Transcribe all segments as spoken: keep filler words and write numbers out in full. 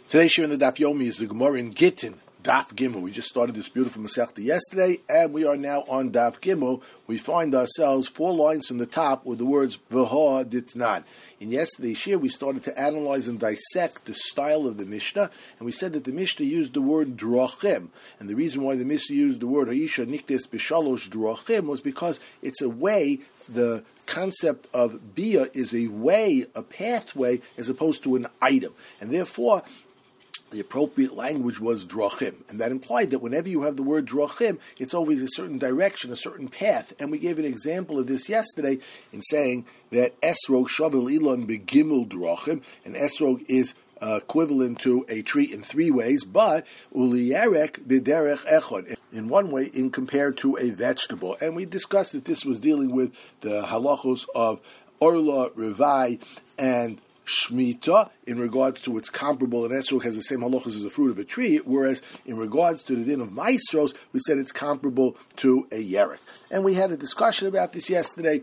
Today's share in the Daf Yomi is the Gemara in Gittin, Daf Gimel. We just started this beautiful Masechta yesterday, and we are now on Daf Gimel. We find ourselves four lines from the top with the words V'ha Ditnan. In yesterday's share, we started to analyze and dissect the style of the Mishnah, and we said that the Mishnah used the word drachim, and the reason why the Mishnah used the word Ha'isha Nikdes B'shalosh drachim was because it's a way. The concept of bia is a way, a pathway, as opposed to an item, and therefore the appropriate language was drachim, and that implied that whenever you have the word drachim, it's always a certain direction, a certain path. And we gave an example of this yesterday in saying that esrog shavel ilon begimel drachim, and esrog is uh, equivalent to a tree in three ways, but uliyerek b'derech echad, in one way, in compared to a vegetable. And we discussed that this was dealing with the halachos of orla, revai, and Shemitah in regards to its comparable, and esrog has the same halachas as the fruit of a tree, whereas in regards to the din of maestros, we said it's comparable to a yerek. And we had a discussion about this yesterday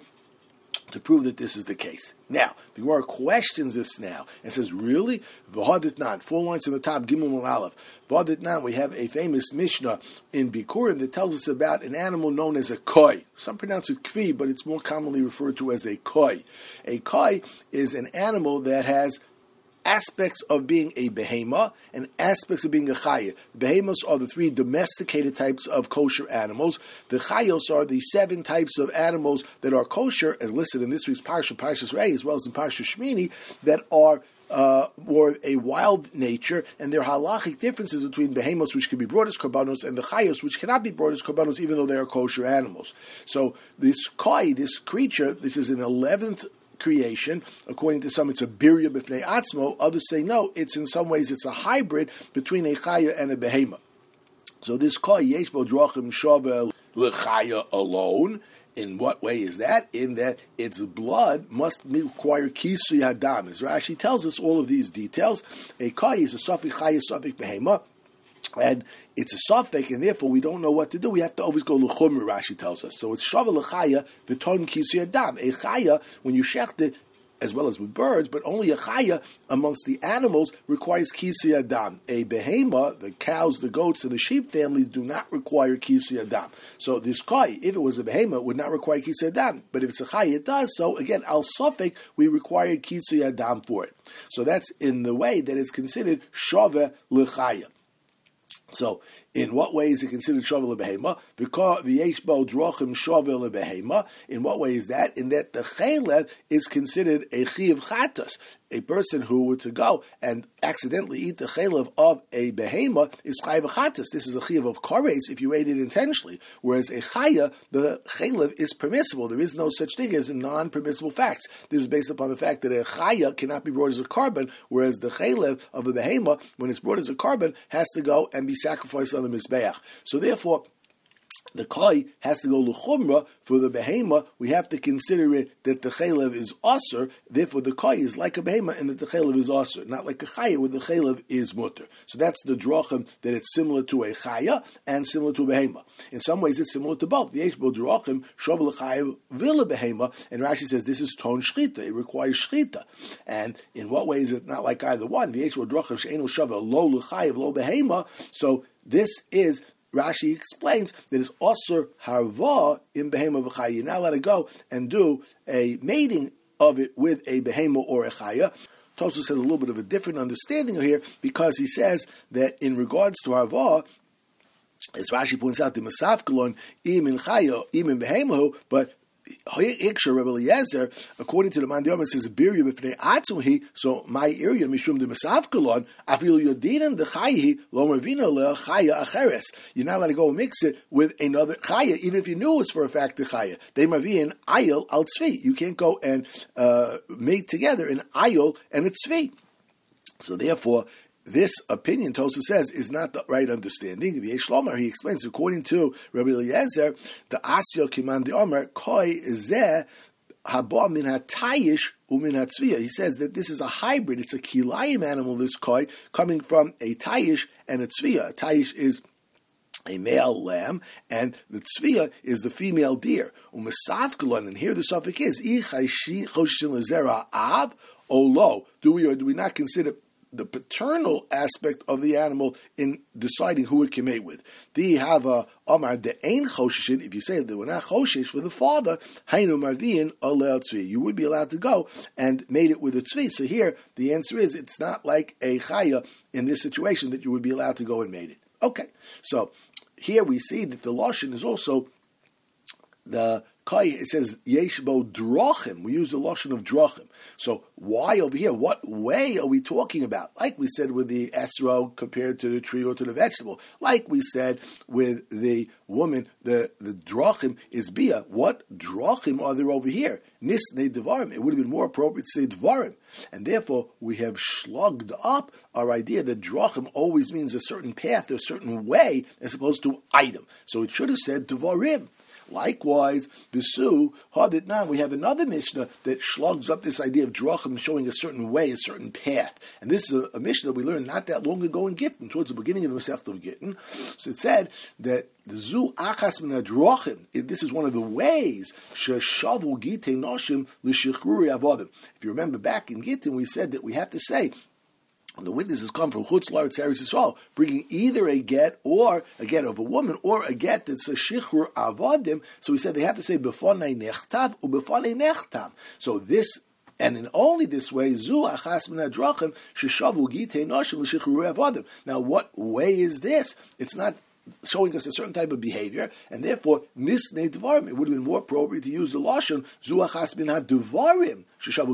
to prove that this is the case. Now, the Gemara questions this now and says, really? V'haditnan, four lines in the top, Gimel Mul Aleph. V'haditnan, we have a famous Mishnah in Bikurim that tells us about an animal known as a koi. Some pronounce it kvi, but it's more commonly referred to as a koi. A koi is an animal that has aspects of being a behema and aspects of being a chaya. The behemos are the three domesticated types of kosher animals. The chayos are the seven types of animals that are kosher, as listed in this week's Parsha, Parshas Rei, as well as in Parsha Shmini, that are uh, more a wild nature, and there are halachic differences between behemos, which can be brought as korbanos, and the chayos, which cannot be brought as korbanos, even though they are kosher animals. So this koi, this creature, this is an eleventh creation. According to some, it's a birya b'fnei atzmo. Others say no, it's in some ways it's a hybrid between a chaya and a behema. So this koi yesh bo drachim shavel l'chaya alone. In what way is that? In that its blood must require kisui hadam. As Rashi tells us all of these details. A koi is a safik chaya, safik behema, and it's a safek, and therefore we don't know what to do. We have to always go l'chumra, Rashi tells us. So it's shavel l'chaya v'ton kisui adam. A chaya, when you shecht it, as well as with birds, but only a chaya amongst the animals requires kisui adam. A behema, the cows, the goats, and the sheep families do not require kisui adam. So this koi, if it was a behema, would not require kisui adam. But if it's a chaya, it does. So again, al safek, we require kisui adam for it. So that's in the way that it's considered shave l'chaya. So, in what way is it considered shavel lebehema? Because the yeshbo drachim shavel lebehema. In what way is that? In that the chaylev is considered a chiyav chatas. A person who were to go and accidentally eat the chaylev of a behema is chayav chatas. This is a chiyav of kares if you ate it intentionally. Whereas a chaya, the chaylev is permissible. There is no such thing as non-permissible facts. This is based upon the fact that a chaya cannot be brought as a carbon, whereas the chaylev of a behema, when it's brought as a carbon, has to go and be sacrificed on the mizbeach. So therefore, the koi has to go l'chumra. For the behema, we have to consider it that the chaylev is aser. Therefore, the koi is like a behema, and that the chaylev is aser, not like a chaya where the chaylev is mutter. So that's the drachim, that it's similar to a chaya and similar to a behema. In some ways, it's similar to both. The yeshbo drachim shavel l'chayav v'le behema, and Rashi says this is ton shchita. It requires shchita. And in what way is it not like either one? The yeshbo drachim she'enu shavel lo l'chayav lo behema. So this is, Rashi explains that it's osur harva in behema v'chaya. You're not allowed to go and do a mating of it with a behema or a chaya. Tosfos has a little bit of a different understanding here, because he says that in regards to harva, as Rashi points out, the masafkalon im in chaya, im in behema, but Iksha Rebbe Eliezer, according to the Man Diyom, it says birya b'fnei atzmuhi. So my area mishum de mesavkalon afil yodinan de chayi lo mervino le chaya acheres. You're not allowed to go and mix it with another chaya, even if you knew it's for a fact the chaya. They mavin ayil al tzvi. You can't go and uh, make together an ayil and a tzvi. So therefore, this opinion, Tosfos says, is not the right understanding. The Shlomo, he explains, according to Rabbi Eliezer, the Asyo Kiman de Omer, Koi zeh haba min hatayish umin hatzviya. He says that this is a hybrid, it's a kilayim animal, this koi, coming from a tayish and a tzviya. A tayish is a male lamb, and the tzviya is the female deer. Umasavkulon, and here the suffix is, I choshin lezera av o lo. Do we or do we not consider the paternal aspect of the animal in deciding who it can mate with. The have a Amar the Ein Choshishin, if you say that we're not Choshish for the father, Hainu Marviin Alel Tzvi. You would be allowed to go and mate it with a Tzvi. So here, the answer is, it's not like a Chaya in this situation that you would be allowed to go and mate it. Okay, so here we see that the Lashon is also the Kai, it says Yeshbo Drachim. We use the Lashon of Drachim. So why over here? What way are we talking about? Like we said with the esro compared to the tree or to the vegetable. Like we said with the woman, the, the Drachim is Bia. What Drachim are there over here? Nisnei Devarim. It would have been more appropriate to say Devarim. And therefore, we have slugged up our idea that Drachim always means a certain path, a certain way, as opposed to item. So it should have said Devarim. Likewise, Bisu, Haditnan, we have another Mishnah that slugs up this idea of Drachim showing a certain way, a certain path. And this is a, a Mishnah we learned not that long ago in Gittin, towards the beginning of the Masechta of Gittin. So it said that the Zu Achas Min HaDrachim, this is one of the ways, Sheshavu Gitei Noshim L'Shichruri Avodim. If you remember back in Gittin, we said that we have to say, the witnesses come from Chutz La'aretz Eretz Yisrael, bringing either a get or a get of a woman or a get that's a shichrur avodim. So we said they have to say befonei nechtav u befonei nechtam. So this, and in only this way, zu achas min hadrachim sheshavu gitei noshim l'shichrur avodim. Now, what way is this? It's not showing us a certain type of behavior, and therefore nisnei dvarim. It would have been more appropriate to use the lashon zu achas min hadvarim.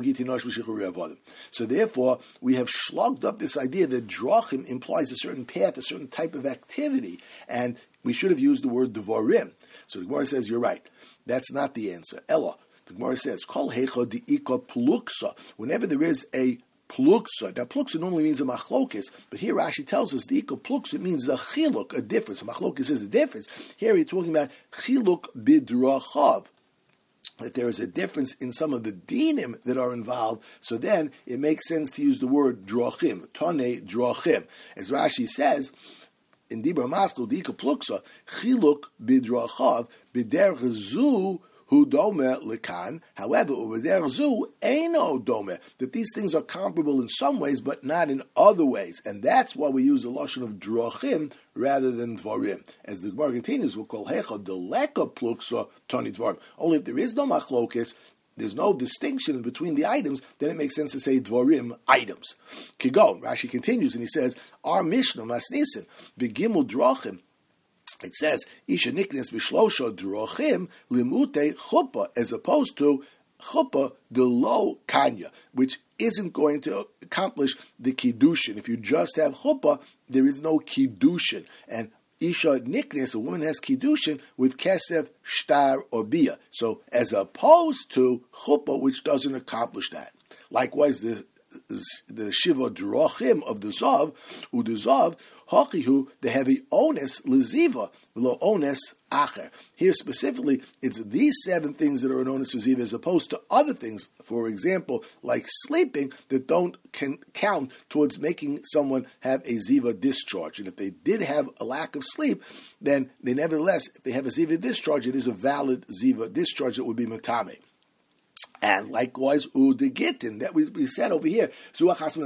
So therefore, we have slugged up this idea that drachim implies a certain path, a certain type of activity, and we should have used the word devarim. So the Gemara says, you're right. That's not the answer. Ella, the Gemara says, kol hecha di'ika pluksa. Whenever there is a pluksa, now pluksa normally means a machlokis, but here Rashi tells us the ika pluksa means a chiluk, a difference. A machlokis is a difference. Here he's talking about chiluk bidrachav, that there is a difference in some of the dinim that are involved, so then it makes sense to use the word drachim, tane drachim. As Rashi says, in Dibra Maskul, Dika Pluksa, Chiluk bidrachav, bider zu hu dome lekan. However, ubider zu eino dome. That these things are comparable in some ways, but not in other ways. And that's why we use the lashon of drachim rather than dvarim. As the Gemara continues, we'll call hecha deleka pluksa tani dvarim. Only if there is no machlokes, there's no distinction between the items, then it makes sense to say dvarim items. Kigon, Rashi continues and he says, our Mishnah masnisin begimul drachim. It says, Isha niknes b'shlosha drachim limute chuppah, as opposed to chuppah de lo kanya, which isn't going to accomplish the kiddushin. If you just have chuppah, there is no kiddushin. And Isha niknes, a woman has kiddushin with kesef, shtar, or bia. So as opposed to chuppah, which doesn't accomplish that. Likewise, the the shiva drachim of the zav, u the zav, hachihu, the heavy onus leziva, lo onus acher. Here specifically, it's these seven things that are an onus leziva, as opposed to other things, for example, like sleeping, that don't can count towards making someone have a ziva discharge. And if they did have a lack of sleep, then they nevertheless, if they have a ziva discharge, it is a valid ziva discharge that would be matame. And likewise, udegitin, that we, we said over here, it's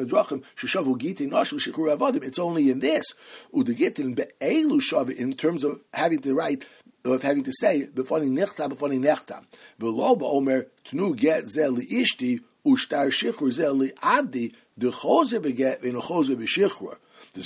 only in this, udegitin be'elu shavi, in terms of having the right, of having to say, b'fani nechtam, b'fani nechtam, v'lo ba'omer, tnu get ze li'ishti, u'shtar shichur ze li'abdi, d'choze beget, v'nochoze b'shichur.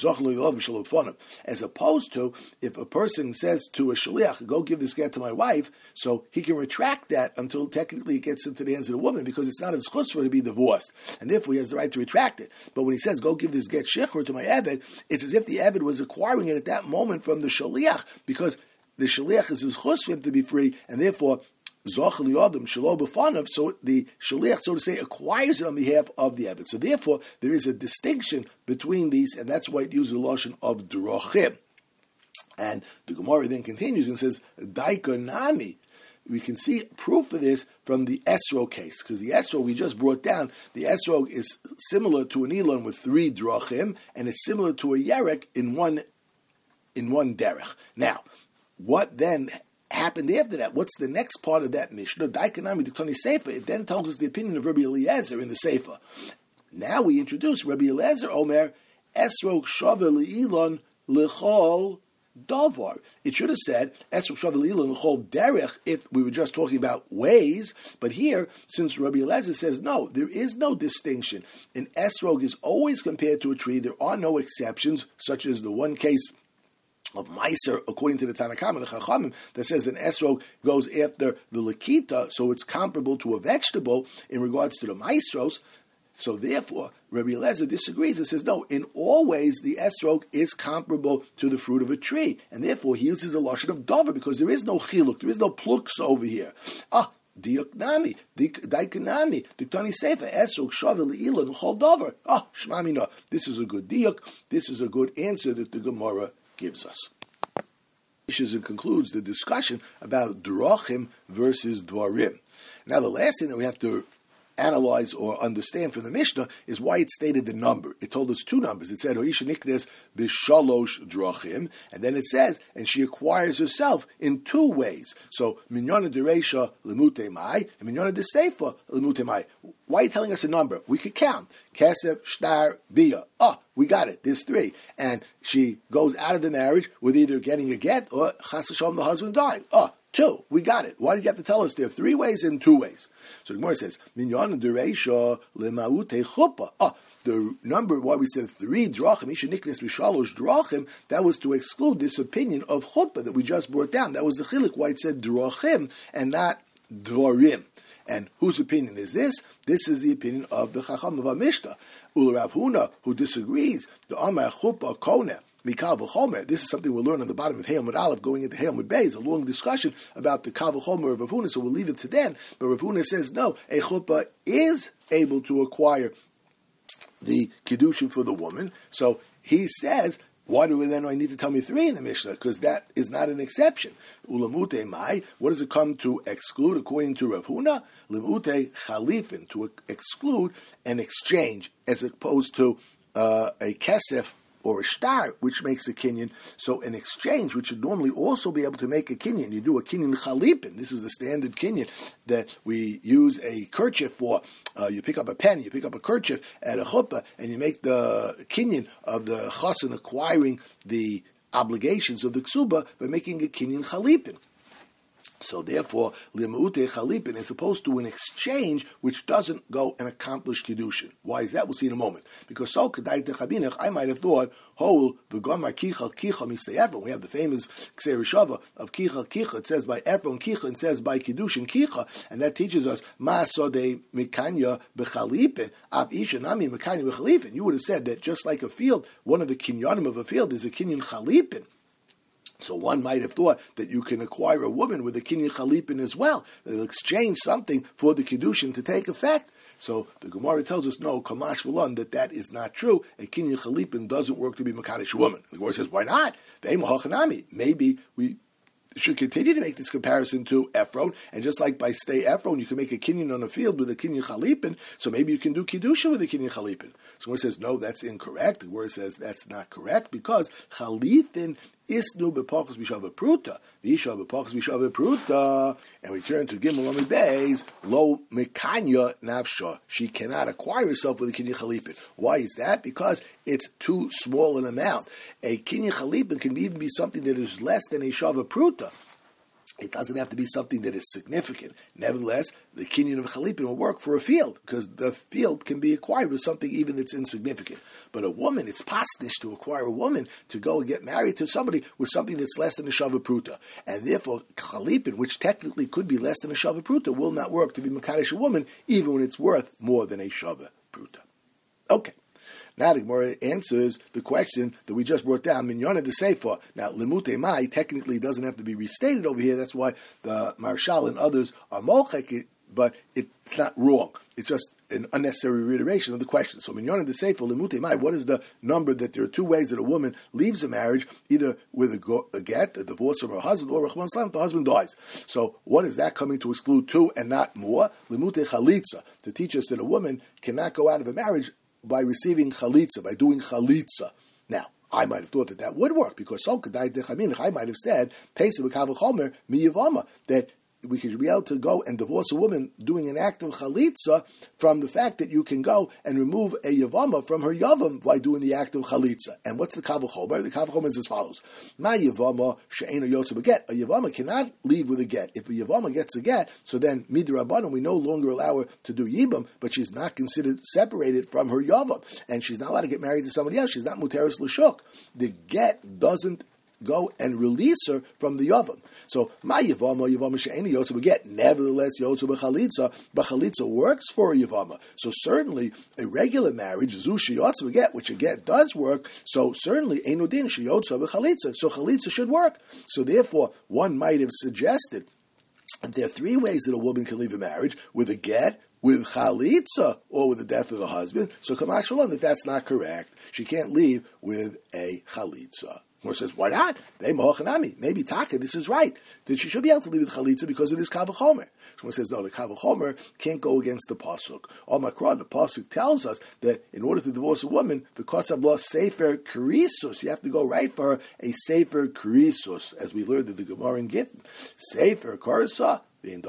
As opposed to, if a person says to a shaliach, go give this get to my wife, so he can retract that until technically it gets into the hands of the woman, because it's not his chutz for her to be divorced, and therefore he has the right to retract it. But when he says, go give this get shechur to my eved, it's as if the eved was acquiring it at that moment from the shaliach, because the shaliach is his chutz for him to be free, and therefore so the shaliach, so to say, acquires it on behalf of the eved. So therefore, there is a distinction between these, and that's why it uses the lotion of drachim. And the Gemara then continues and says, Daika Nami. We can see proof of this from the esro case, because the esro we just brought down, the esro is similar to an elon with three drachim, and it's similar to a yerek in one in one derech. Now, what then happened after that? What's the next part of that Mishnah? Daikanami Duktani Sefer. It then tells us the opinion of Rabbi Eliezer in the Sefer. Now we introduce Rabbi Eliezer Omer, Esrog Shava Le'ilon L'chol Davar. It should have said Esrog Shava Le'ilon L'chol Derech if we were just talking about ways, but here, since Rabbi Eliezer says no, there is no distinction. An Esrog is always compared to a tree. There are no exceptions, such as the one case of Meiser, according to the Tanna Kamma, the Chachamim, that says that Esrog goes after the Lakita, so it's comparable to a vegetable in regards to the Maestros. So therefore, Rabbi Eliezer disagrees and says, no, in all ways, the Esrog is comparable to the fruit of a tree. And therefore, he uses the Lashon of Dover, because there is no Chiluk, there is no Pluks over here. Ah, Diuk Nami, Diuk Nami, Diktani Sefer, Esrog, Shava, Le'ilon, Chol Dover. Ah, Shmamina, this is a good Diuk, this is a good answer that the Gemara gives us. And concludes the discussion about Drachim versus Dvarim. Now, the last thing that we have to analyze or understand from the Mishnah is why it stated the number. It told us two numbers. It said, Hoisha Nikdes b'shalosh drachim, and then it says, and she acquires herself in two ways. So, Minyana dereisha lemute mai, and Minyana deseifa lemute mai. Why are you telling us a number? We could count. Kesef, shtar, bia. Oh, we got it. There's three. And she goes out of the marriage with either getting a get or chas v'shalom, the husband dying. Oh, two. We got it. Why did you have to tell us there are three ways and two ways? So the Gemara says, Minyan dereisha lemaute chuppah. Oh, the number why we said three drachim, isha niknes b'shalosh drachim, that was to exclude this opinion of chuppah that we just brought down. That was the chilik why it said drachim and not dvarim. And whose opinion is this? This is the opinion of the Chacham of our Mishnah. Ul Rav Huna, who disagrees, the Amar chuppah koneh. This is something we'll learn on the bottom of Hayamud Aleph, going into Hayamud Beis, a long discussion about the Kal V'chomer of Rav Huna, so we'll leave it to then. But Rav Huna says, no, a chuppah is able to acquire the Kiddushin for the woman. So he says, why do we then I need to tell me three in the Mishnah? Because that is not an exception. Ulamute mai, what does it come to exclude according to Rav Huna? Limute chalifin, to exclude an exchange, as opposed to uh, a kesef, or a shtar, which makes a kinyan. So an exchange, which would normally also be able to make a kinyan, you do a kinyan chalipin. This is the standard kinyan that we use a kerchief for. Uh, you pick up a pen, you pick up a kerchief at a chuppah, and you make the kinyan of the chassan acquiring the obligations of the ksuba by making a kinyan chalipin. So therefore, limaute chalipin is opposed to an exchange which doesn't go and accomplish kiddushin. Why is that? We'll see in a moment. Because so kedai techabinach, I might have thought, hol v'gomar kicha kicha mistei Ephron. We have the famous Kseir Shava of kicha kicha. It says by Ephron kicha, it says by kiddushin kicha, and that teaches us ma sodei mikanya bechalipin av isha nami mikanya bechalipin. You would have said that just like a field, one of the kinyanim of a field is a kinyan chalipin. So one might have thought that you can acquire a woman with a kinyan chalipin as well. They'll exchange something for the kiddushin to take effect. So the Gemara tells us, no, kamash v'lan, that that is not true. A kinyan chalipin doesn't work to be makadosh a woman. The Gemara says, why not? Maybe we should continue to make this comparison to Ephron, and just like by stay Ephron, you can make a kinyan on a field with a kinyan chalipin, so maybe you can do kiddushin with a kinyan chalipin. So the Gemara says, no, that's incorrect. The Gemara says that's not correct, because chalipin isnu b'pachos b'shava pruta, v'isha b'pachos b'shava pruta, and we turn to Gimel Amid Beis, lo mekanya nafsha. She cannot acquire herself with a kinyan chalipin. Why is that? Because it's too small an amount. A kinyan chalipin can even be something that is less than a shava pruta. It doesn't have to be something that is significant. Nevertheless, the kinyan of chalipin will work for a field, because the field can be acquired with something even that's insignificant. But a woman, it's pastish to acquire a woman to go and get married to somebody with something that's less than a shava pruta. And therefore, chalipin, which technically could be less than a shava pruta, will not work to be makadosh a woman, even when it's worth more than a shava pruta. Okay. Now the Gemara answers the question that we just brought down, Minyana de Sefer. Now, Limute Mai technically doesn't have to be restated over here. That's why the Marshal and others are molchek, but it's not wrong. It's just an unnecessary reiteration of the question. So, Minyana de Sefer, Limute Mai, what is the number that there are two ways that a woman leaves a marriage, either with a, go, a get, a divorce from her husband, or Rachman Salam, the husband dies. So, what is that coming to exclude two and not more? Limute Chalitza, to teach us that a woman cannot go out of a marriage by receiving chalitza, by doing chalitza. Now, I might have thought that that would work, because so I might have said, that we could be able to go and divorce a woman doing an act of chalitza from the fact that you can go and remove a yavama from her yavam by doing the act of chalitza. And what's the kavul chomer? The kavul chomer is as follows: Ma yavama she'ena yotze beget. A yavama cannot leave with a get. If a yavama gets a get, so then midrabanan we no longer allow her to do yibam, but she's not considered separated from her yavam, and she's not allowed to get married to somebody else. She's not muteris l'shuk. The get doesn't go and release her from the yavam. So, my yavama, yavama she'eni yotze beget. Nevertheless, yotze b'chalitza, but chalitza works for a yavama. So certainly, a regular marriage, zu sheyotze beget, which a get does work, so certainly, einu din sheyotze b'chalitza. So chalitza should work. So therefore, one might have suggested that there are three ways that a woman can leave a marriage: with a get, with chalitza, or with the death of the husband. So kamash shalom, that that's not correct. She can't leave with a chalitza. Or says, why not? They mohachanami. Maybe taka, this is right. That she should be able to leave with chalitza because it is kavul chomer. Someone says, no, the kavul chomer can't go against the pasuk. Al makra, the pasuk tells us that in order to divorce a woman, the kosav law sefer krisus. You have to go right for her a sefer krisus, as we learned in the Gemara in Gittin. Sefer karsa.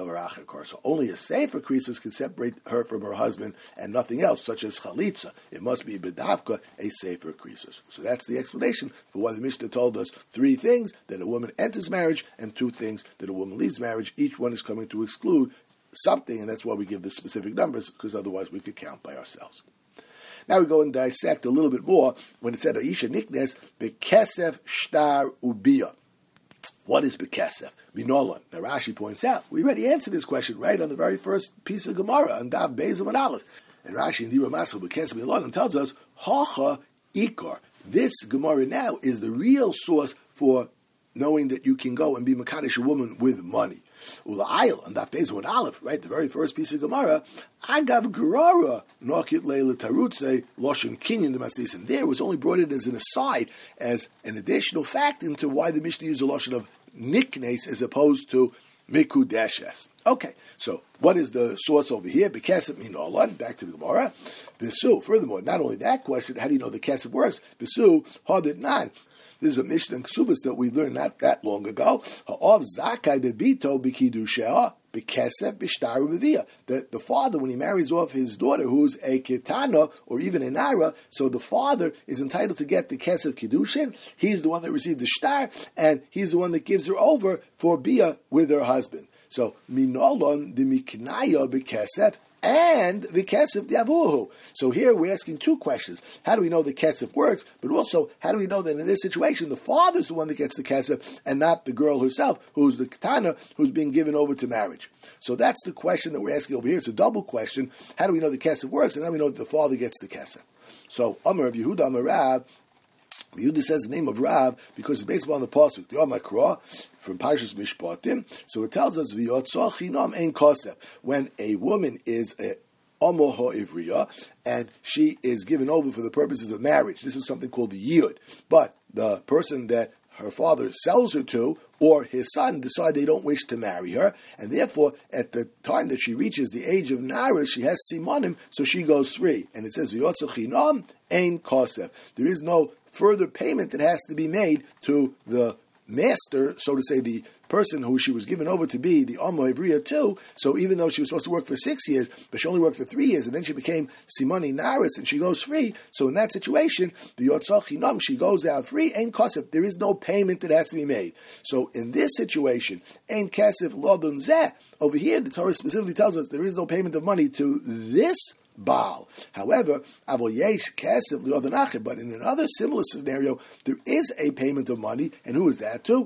So only a sefer krisus can separate her from her husband and nothing else, such as chalitza. It must be bedavka, a sefer krisus. So that's the explanation for why the Mishnah told us three things: that a woman enters marriage, and two things that a woman leaves marriage. Each one is coming to exclude something, and that's why we give the specific numbers, because otherwise we could count by ourselves. Now we go and dissect a little bit more when it said Aisha Niknes bekesef shtar ubiyah. What is bekesef? Minolan. Now Rashi points out, we already answered this question right on the very first piece of Gemara, on Dav Bezim and Aleph. And Rashi in Dibra Masel bekesef minolan tells us, Hacha ikar. This Gemara now is the real source for knowing that you can go and be Makadesh a woman with money. Ula'ayil, and Daf Bezim and Aleph, right, the very first piece of Gemara, Agav Gerara, Nokit Leila Tarutze, Loshen Kinyan the Maslis. And there was only brought in as an aside, as an additional fact into why the Mishnah used a Loshen of Niknes as opposed to Mikudeshes. Okay, so what is the source over here? Bekesef minolan, back to the Gemara. Besu, furthermore, not only that question, how do you know the kesef works? Besu, hadit nan. This is a Mishnah in Ksubas that we learned not that long ago. Ha'ov zakai bebito b'kidushea b'kesef b'shtar b'viyah. That the father, when he marries off his daughter, who's a ketana or even a naira, so the father is entitled to get the kesef kiddushin. He's the one that received the shtar, and he's the one that gives her over for bia with her husband. So minolon the miknaya b'kesef. And the kesef diavuhu. So here we're asking two questions. How do we know the kesef works? But also, how do we know that in this situation, the father's the one that gets the kesef and not the girl herself, who's the katana, who's being given over to marriage? So that's the question that we're asking over here. It's a double question. How do we know the kesef works? And how do we know that the father gets the kesef? So, Amar of Yehuda, Amar Rav, Yehuda says the name of Rav because it's based upon the pasuk, the Omakra, from Parshas Mishpatim. So it tells us v'yotzah chinam ein kosef. When a woman is a Omo ha'ivriya and she is given over for the purposes of marriage, this is something called the yiyud. But the person that her father sells her to, or his son, decide they don't wish to marry her, and therefore, at the time that she reaches the age of Nara, she has simanim, so she goes free. And it says, v'yotzah chinam ein kosef. There is no further payment that has to be made to the master, so to say, the person who she was given over to be the Amma Ivriya too. So even though she was supposed to work for six years, but she only worked for three years, and then she became Simoni Naris, and she goes free. So in that situation, the Yotzah Chinam, she goes out free, ain't kasef. There is no payment that has to be made. So in this situation, ain't kasef lodun zeh. Over here, the Torah specifically tells us there is no payment of money to this Baal. However, avol yesh kesef li'odanacher. But in another similar scenario, there is a payment of money, and who is that to?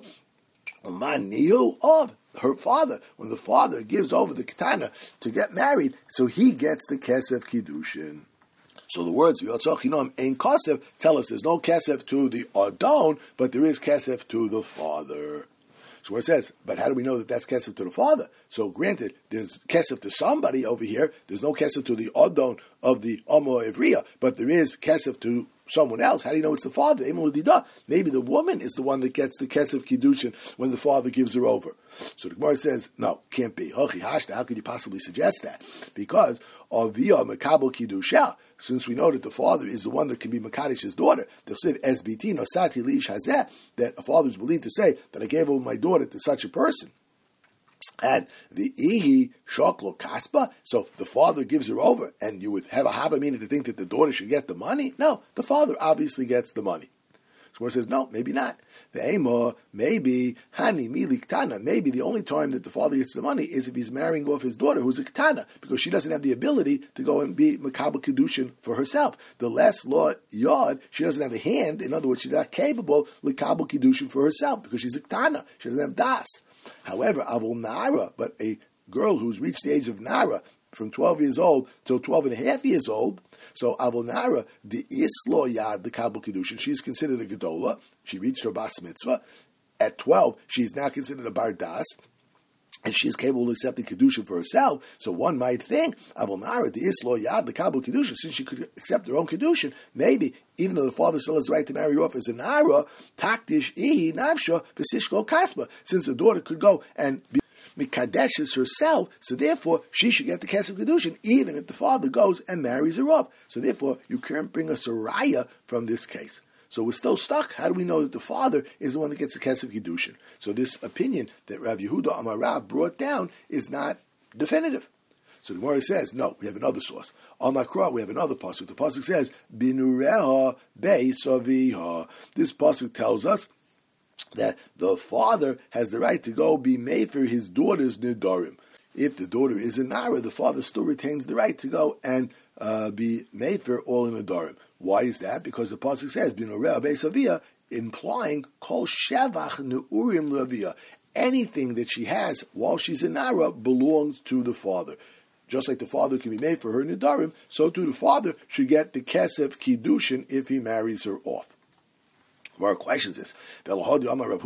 Maniyu of her father. When the father gives over the katana to get married, so he gets the kesef kiddushin. So the words v'yotzah chinam ein kesef tell us there's no kesef to the adon, but there is kesef to the father. So where it says, but how do we know that that's kesef to the father? So granted, there's kesef to somebody over here. There's no kesef to the adon of the Amo Ivriya, but there is kesef to someone else. How do you know it's the father? Maybe the woman is the one that gets the kesef kiddushin when the father gives her over. So the Gemara says, no, can't be. How could you possibly suggest that? Because aviyah mekabel kiddusha. Since we know that the father is the one that can be Makadish's daughter, they'll say, Es biti nosati liish hazeh, that a father is believed to say that I gave over my daughter to such a person. And the ihi shoklo kaspa, so the father gives her over, and you would have a hava meaning to think that the daughter should get the money? No, the father obviously gets the money. So it says, no, maybe not. The ema, maybe, hani mili ktana, maybe the only time that the father gets the money is if he's marrying off his daughter, who's a ktana, because she doesn't have the ability to go and be makabel kedushin for herself. The less law yod, she doesn't have a hand, in other words, she's not capable likabel kedushin for herself, because she's a ktana, she doesn't have das. However, avol nara, but a girl who's reached the age of nara, from twelve years old till twelve and a half years old, so avol nara, the islo yad, the kabel kedushin, she's considered a gedola, she reached her bas mitzvah. At twelve, she's now considered a bar das, and she is capable of accepting kedushin for herself. So one might think, avol nara, the islo yad, the kabel kedushin, since she could accept her own kedushin, maybe, even though the father still has the right to marry her off as a nara, takdish ihi navsha v'sishko kaspa, since the daughter could go and be mikadeshes herself, so therefore she should get the kesef kedushin, even if the father goes and marries her off. So therefore, you can't bring us a raya from this case. So we're still stuck. How do we know that the father is the one that gets the kesef kedushin? So this opinion that Rav Yehuda Amar Rav brought down is not definitive. So the Gemara says, no, we have another source. On Makra, we have another pasuk. The pasuk says, Binureha beisaviha. This pasuk tells us that the father has the right to go be made for his daughter's nidarim. If the daughter is a nara, the father still retains the right to go and uh, be made for all in nidarim. Why is that? Because the pasuk says, Binureha beisaviha, implying kol shevach neurim leavia. Anything that she has while she's a nara belongs to the father. Just like the father can be made for her nidarim, so too the father should get the kesef kiddushin if he marries her off. More questions this. Here Rav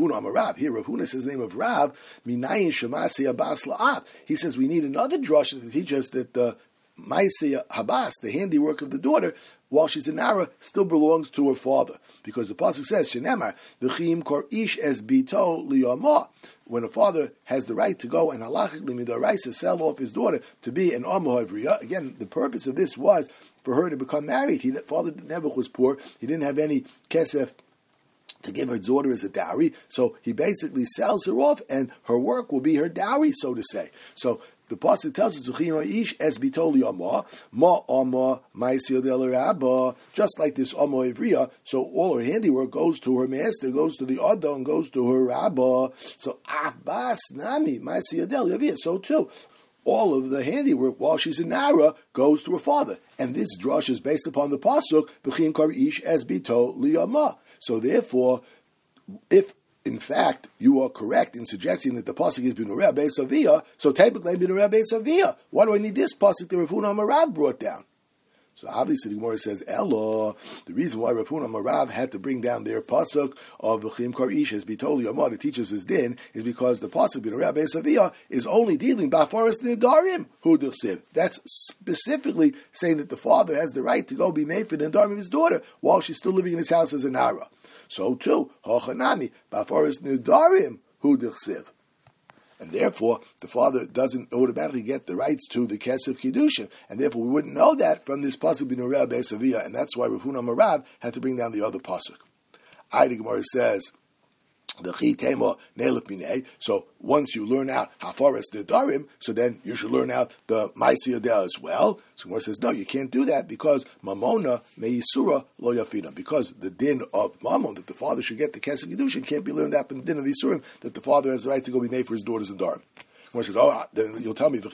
Huna says the name of Rav, Minayin Shemasi Abbas La'av. He says we need another drasha to teach us that the Maisei Habas, the handiwork of the daughter, while she's a nara, still belongs to her father. Because the pasuk says, Shenemar, V'chim kor ish es bito liyamah. When a father has the right to go and halachically midaraisa sell off his daughter to be an amah ivriya. Again, the purpose of this was for her to become married. He, father never was poor. He didn't have any kesef to give her daughter as a dowry. So he basically sells her off, and her work will be her dowry, so to say. So the pasuk tells us, "Ish es bitoli amah ma amah ma'asil del rabba." Just like this amah ivriya, so all her handiwork goes to her master, goes to the adon, and goes to her rabba. So Abbas nami ma'asil del yavia. So too, all of the handiwork while she's in nara goes to her father. And this drush is based upon the pasuk "V'chim kar ish es bitoli amah." So therefore, if in fact you are correct in suggesting that the pasuk is Binureha Beisavia, so typically Binureha Beisavia. Why do I need this pasuk that Rav Huna Amar Rav brought down? So obviously the Gemara says, Elo, the reason why Rav Huna Amar Rav had to bring down their pasuk of V'chim kar ish es bitoli amah, the teaches his din, is because the pasuk Binureha Beisavia is only dealing b'afaras nidarim hu d'chsiv. That's specifically saying that the father has the right to go be made for the nidarim of his daughter while she's still living in his house as a nara. So too, hachanami b'afaras nidarim hu d'chsiv. And therefore, the father doesn't automatically get the rights to the kesef kiddushin, and therefore we wouldn't know that from this pasuk Binureha Beisavia, and that's why Rav Huna Amar Rav had to bring down the other pasuk. I, the Gemara says, the chi tema neilif minei. So once you learn out hafaras nidarim, so then you should learn out the ma'aseh yadeh as well. So Gemara says, no, you can't do that because mamona meisura lo yafina. Because the din of mamon, that the father should get the kesef kiddushin, can't be learned out from the din of isurim, that the father has the right to go be made for his daughters and darim. Gemara says, oh, then you'll tell me,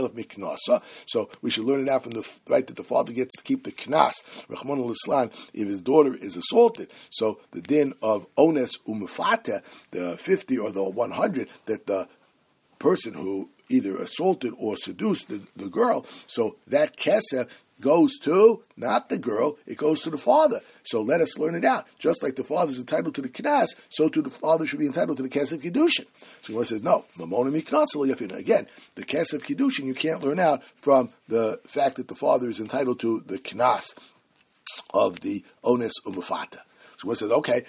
so we should learn it out from the right that the father gets to keep the knas, Rachmana litzlan, if his daughter is assaulted. So the din of ones umufata, the fifty or the one hundred, that the person who either assaulted or seduced the, the girl, so that kesef goes to, not the girl, it goes to the father. So let us learn it out. Just like the father is entitled to the knas, so too the father should be entitled to the kesef kiddushin. So he says, no, mamona miknas lo yafina. Again, the kesef kiddushin you can't learn out from the fact that the father is entitled to the knas of the ones umufata. So one says, okay,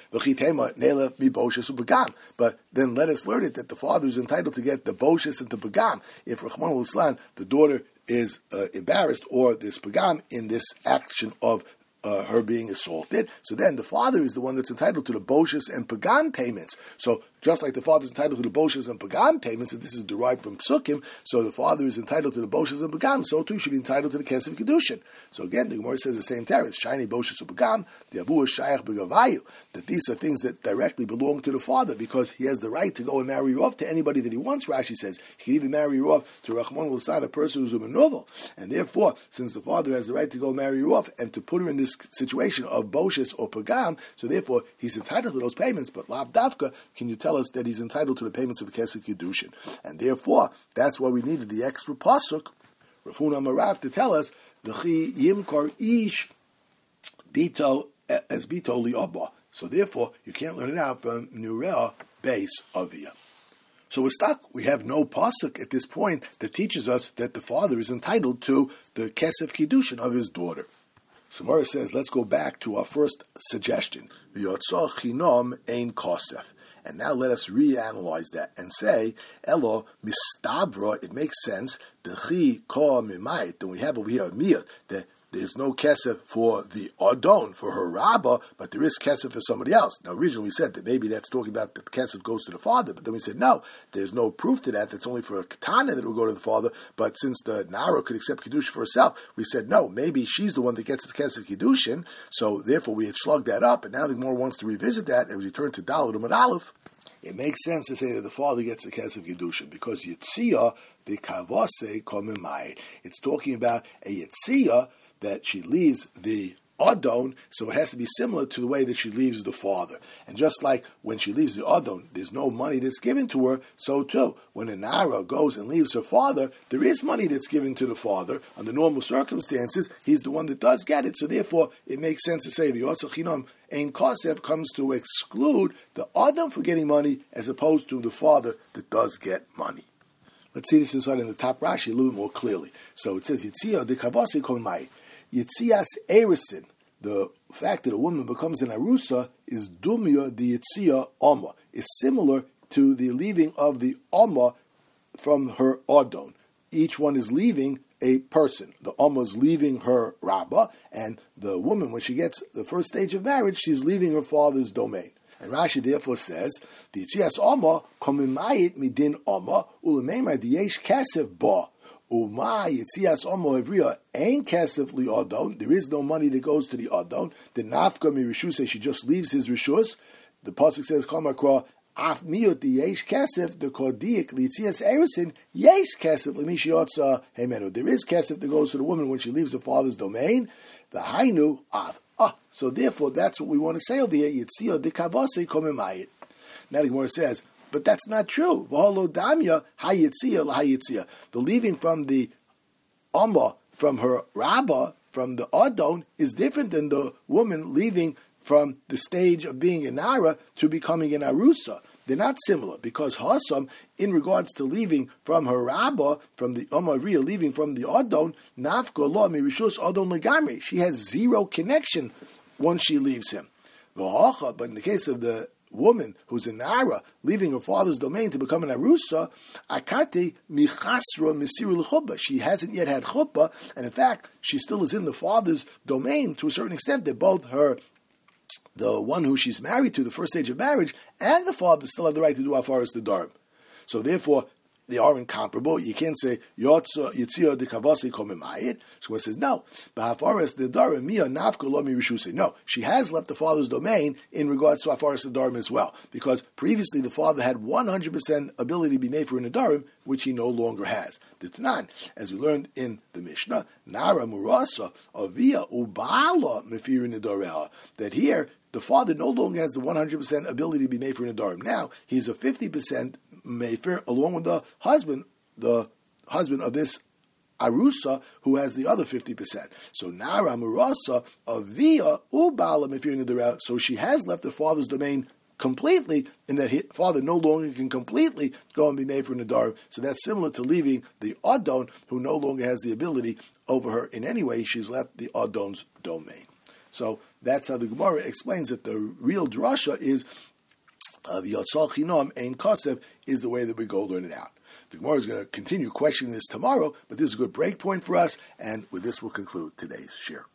but then let us learn it that the father is entitled to get the boshes and the pagam. If Rachmana litzlan, the daughter is uh, embarrassed or this pagam in this action of uh, her being assaulted, so then the father is the one that's entitled to the boshes and pagam payments. So Just like the father is entitled to the Boshas and Pagam payments, and this is derived from Psukim, so the father is entitled to the Boshas and Pagam, so too should be entitled to the Kesef Kedushin. So again, the Gemara says the same teretz, Shiny Boshas and Pagam, the Abu Shayach Begavayu, that these are things that directly belong to the father because he has the right to go and marry you off to anybody that he wants. Rashi says he can even marry you off to Rahman Lusad, a person who's a menovel. And therefore, since the father has the right to go marry you off and to put her in this situation of Boshas or Pagam, so therefore he's entitled to those payments. But Lav Davka, can you tell us that he's entitled to the payments of the Kesef Kedushin? And therefore, that's why we needed the extra pasuk, Rafuna Marav, to tell us V'chi Yimkar Ish Bito as Bito Li'abba. So therefore, you can't learn it out from Nurea base Avia. So we're stuck. We have no pasuk at this point that teaches us that the father is entitled to the Kesef Kedushin of his daughter. So Mara says, let's go back to our first suggestion. V'yotzah chinom ein kosef. And now let us reanalyze that and say, Elo mistabra, it makes sense, the chi ka mimayit, then we have over here a miyat, that there's no kesef for the adon, for her rabba, but there is kesef for somebody else. Now, originally we said that maybe that's talking about that the kesef goes to the father, but then we said, no, there's no proof to that. That's only for a katana that it will go to the father, but since the nara could accept kedushin for herself, we said, no, maybe she's the one that gets the kesef kedushin, so therefore we had slugged that up, and now the Gemara wants to revisit that, and we return to Dalet and Aleph. It makes sense to say that the father gets the kesef kedushin, because yitzia, the kavase komimai. It's talking about a yitzia, that she leaves the Adon, so it has to be similar to the way that she leaves the father. And just like when she leaves the Adon, there's no money that's given to her, so too, when a Nara goes and leaves her father, there is money that's given to the father. Under normal circumstances, he's the one that does get it, so therefore it makes sense to say the Yotzah Chinam Ein Kosef comes to exclude the Adon for getting money as opposed to the father that does get money. Let's see this inside in the top Rashi a little bit more clearly. So it says, Yitzia de Kavase Komai. Yitzias Erisin, the fact that a woman becomes an Arusa, is Dumya the Yitzia Oma, is similar to the leaving of the Oma from her Adon. Each one is leaving a person. The Oma is leaving her Rabbah, and the woman, when she gets the first stage of marriage, she's leaving her father's domain. And Rashi therefore says, the Yitzias Oma, Komimayit Midin Oma, Ulemeimar Diyesh Kasef Ba. Uma Yitzias Omo Evriya ain't kesef li Adon. There is no money that goes to the Adon. The Nafka mi Rishus, she just leaves his Rishus. The pasuk says, "Kol makra af miyot the yesh kesef the kodiik li Yitzias Erisin yesh kesef li mishiotza hemenu." There is kesef that goes to the woman when she leaves the father's domain. The hainu av. Ah, so therefore that's what we want to say over here. Yitzia de kavase komimayit. Now the Gemara says, but that's not true. The leaving from the Amma, from her Rabbah, from the Adon, is different than the woman leaving from the stage of being an Nara to becoming an Arusa. They're not similar, because Hasam, in regards to leaving from her Rabbah, from the Amma Riyah, leaving from the Adon, Nafka Lo Mirishus Adon Legamri. She has zero connection once she leaves him. But in the case of the woman who's a Nara, leaving her father's domain to become an Arusa, Akate Michasra Misiru L'Chubba. She hasn't yet had Chubba, and in fact, she still is in the father's domain to a certain extent. That both her, the one who she's married to, the first stage of marriage, and the father still have the right to do Afaras the Darm. So therefore, they are incomparable. You can't say Yitzia de Kavasi Komimayit. So it says no. B'Hafaras the Darm Mia Nafka Lo Mi Rishusei. No, she has left the father's domain in regards to Hafaras the Darm as well, because previously the father had one hundred percent ability to be made for an Adarim, which he no longer has. Ditnan, as we learned in the Mishnah, Nara Murasa Avia Ubala Mefirin Adareha. That here the father no longer has the one hundred percent ability to be made for an Adarim. Now he's a fifty percent Mefer, along with the husband, the husband of this Arusa, who has the other fifty percent. So Nara Murasa Avia Ubala Mefirin Adareha. So she has left the father's domain completely, in that his father no longer can completely go and be made for an Adarim. So that's similar to leaving the Adon, who no longer has the ability over her in any way. She's left the Adon's domain. So that's how the Gemara explains that the real drasha is of Yotzal Chinam Ein Kosef is the way that we go learn it out. The Gemara is going to continue questioning this tomorrow, but this is a good break point for us, and with this we'll conclude today's share.